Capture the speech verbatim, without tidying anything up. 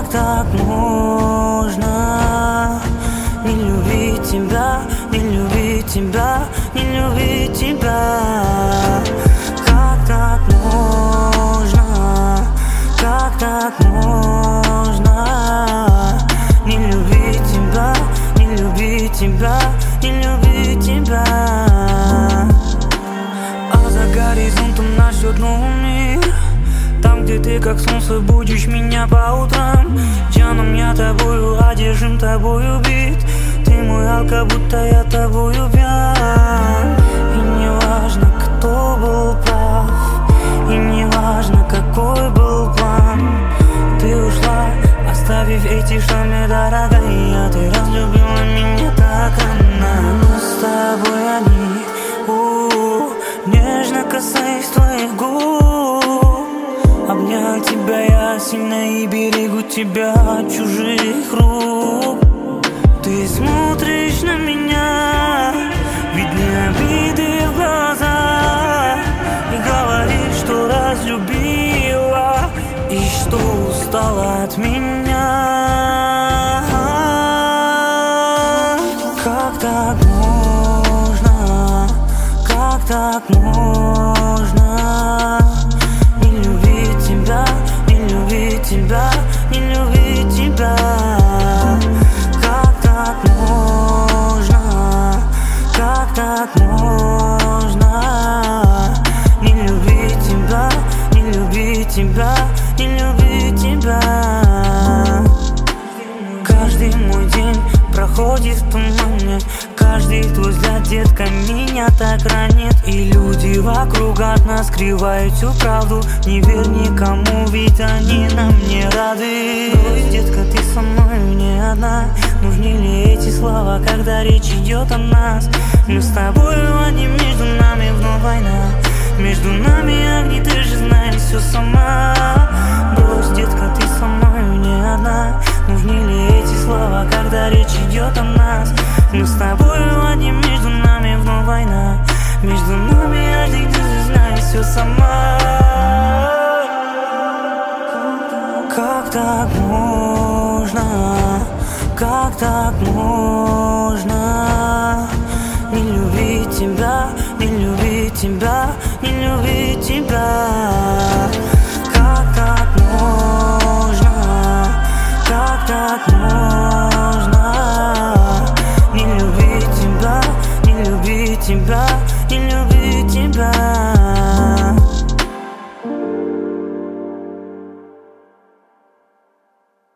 Как так можно не любить тебя, не любить тебя, не любить тебя? Как так можно, как так можно не любить тебя, не любить тебя, не любить тебя? А за горизонтом нас ждет новый мир, там, где ты как солнце будешь меня по утрам. Джаном, я тобою одержим, тобою бит. Ты мой алка, будто я тобою пьян. И не важно, кто был прав, и не важно, какой был план. Ты ушла, оставив эти шрамы, дорогая. Ты разлюбила меня так рано. Но с тобой одни, у-у-у, нежно касаясь твоих губ. Обнял тебя я сильно и берегу тебя от чужих рук. Ты смотришь на меня, видны обиды в глазах, и говоришь, что разлюбила и что устала от меня. Как так можно, как так можно не любить тебя, не любить тебя, не любить тебя? Как так можно, как так можно не любить тебя, не любить тебя, не любить тебя? Каждый мой день проходит в тумане, каждый твой взгляд, детка, меня так ранит. И люди вокруг от нас скрывают всю правду. Не верь никому, ведь они нам не рады. Брось, детка, ты со мной не одна. Нужны ли эти слова, когда речь идет о нас? Мы с тобой одни, между нами вновь война. Между нами огни, ты же знаешь все сама. Брось, детка, ты со мной не одна. Нужны ли эти слова, когда речь идет о нас? Мы с тобой одни, между нами вновь война. Между нами огни, ты же знаешь все сама. Как так можно, как так можно не любить тебя, не любить тебя, не любить тебя? Как так можно, как так можно не любить тебя, не любить тебя, не любить тебя?